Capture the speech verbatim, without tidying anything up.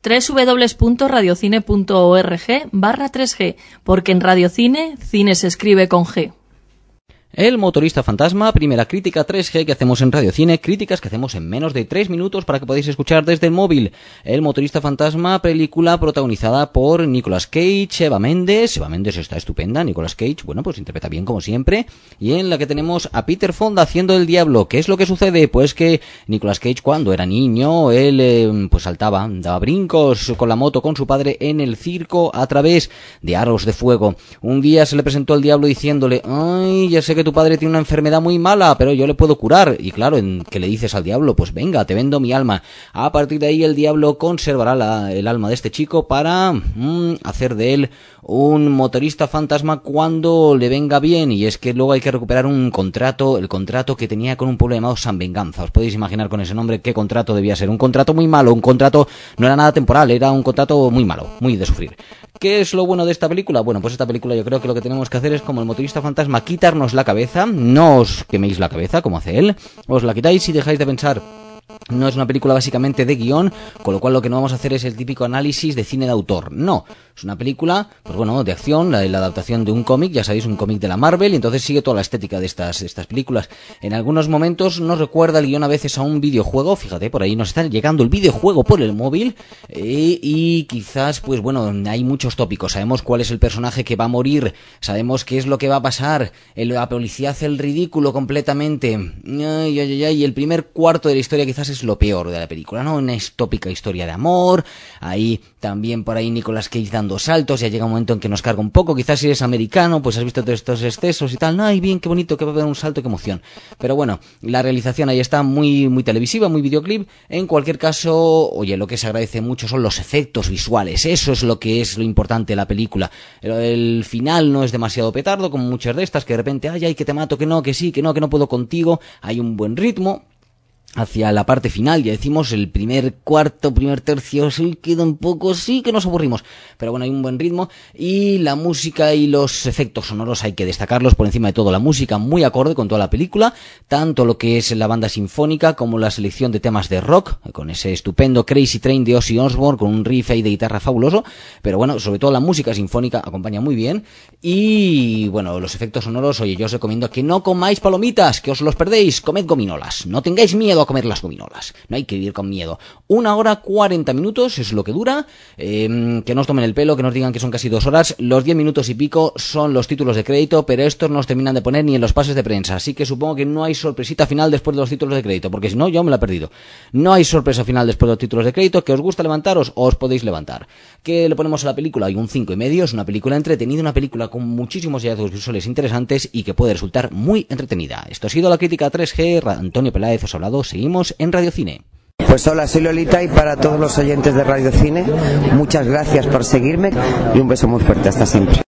punto radiocine punto org barra tres G, porque en Radiocine, cine se escribe con G. El motorista fantasma, primera crítica tres G que hacemos en Radiocine, críticas que hacemos en menos de tres minutos para que podáis escuchar desde el móvil. El motorista fantasma, película protagonizada por Nicolas Cage, Eva Mendes. Eva Mendes está estupenda, Nicolas Cage, bueno, pues interpreta bien como siempre. Y en la que tenemos a Peter Fonda haciendo el diablo. ¿Qué es lo que sucede? Pues que Nicolas Cage, cuando era niño, él eh, pues saltaba, daba brincos con la moto con su padre en el circo a través de aros de fuego. Un día se le presentó el diablo diciéndole: ay, ya sé que tu padre tiene una enfermedad muy mala, pero yo le puedo curar. Y claro, ¿en qué le dices al diablo? Pues venga, te vendo mi alma. A partir de ahí el diablo conservará la, el alma de este chico para mmm, hacer de él un motorista fantasma cuando le venga bien. Y es que luego hay que recuperar un contrato, el contrato que tenía con un pueblo llamado San Venganza. Os podéis imaginar con ese nombre qué contrato debía ser. Un contrato muy malo, un contrato no era nada temporal, era un contrato muy malo, muy de sufrir. ¿Qué es lo bueno de esta película? Bueno, pues esta película yo creo que lo que tenemos que hacer es, como el motorista fantasma, quitarnos la cabeza. No os queméis la cabeza como hace él, os la quitáis y dejáis de pensar. No es una película básicamente de guión, con lo cual lo que no vamos a hacer es el típico análisis de cine de autor. No, es una película, pues bueno, de acción, la, la adaptación de un cómic, ya sabéis, un cómic de la Marvel, y entonces sigue toda la estética de estas, de estas películas. En algunos momentos nos recuerda el guión a veces a un videojuego, fíjate, por ahí nos está llegando el videojuego por el móvil, eh, y quizás, pues bueno, hay muchos tópicos. Sabemos cuál es el personaje que va a morir, sabemos qué es lo que va a pasar, el, la policía hace el ridículo completamente, ay, ay, ay, ay, y el primer cuarto de la historia quizás es lo peor de la película, ¿no? Una tópica historia de amor, ahí también por ahí Nicolas Cage dando saltos, ya llega un momento en que nos carga un poco, quizás si eres americano, pues has visto todos estos excesos y tal, no, ay, bien, qué bonito, que va a haber un salto, qué emoción. Pero bueno, la realización ahí está muy, muy televisiva, muy videoclip. En cualquier caso, oye, lo que se agradece mucho son los efectos visuales, eso es lo que es lo importante de la película. El, el final no es demasiado petardo, como muchas de estas, que de repente, ay, ay, que te mato, que no, que sí, que no, que no puedo contigo, hay un buen ritmo. Hacia la parte final, ya decimos, el primer cuarto, primer tercio, sí queda un poco, sí que nos aburrimos, pero bueno, hay un buen ritmo, y la música y los efectos sonoros hay que destacarlos por encima de todo. La música muy acorde con toda la película, tanto lo que es la banda sinfónica como la selección de temas de rock, con ese estupendo Crazy Train de Ozzy Osbourne, con un riff ahí de guitarra fabuloso, pero bueno, sobre todo la música sinfónica acompaña muy bien, y bueno, los efectos sonoros, oye, yo os recomiendo que no comáis palomitas, que os los perdéis, comed gominolas, no tengáis miedo a comer las gominolas, no hay que vivir con miedo. Una hora cuarenta minutos es lo que dura, eh, que no os tomen el pelo, que nos digan que son casi dos horas, los diez minutos y pico son los títulos de crédito, pero estos no os terminan de poner ni en los pases de prensa, así que supongo que no hay sorpresita final después de los títulos de crédito, porque si no yo me la he perdido. No hay sorpresa final después de los títulos de crédito. ¿Que os gusta levantaros? Os podéis levantar. ¿Qué le ponemos a la película? Hay un cinco y medio, es una película entretenida, una película con muchísimos hallazgos visuales interesantes y que puede resultar muy entretenida. Esto ha sido la crítica tres G, Antonio Peláez os ha hablado. Seguimos en Radiocine. Pues hola, soy Lolita y para todos los oyentes de Radiocine, muchas gracias por seguirme y un beso muy fuerte, hasta siempre.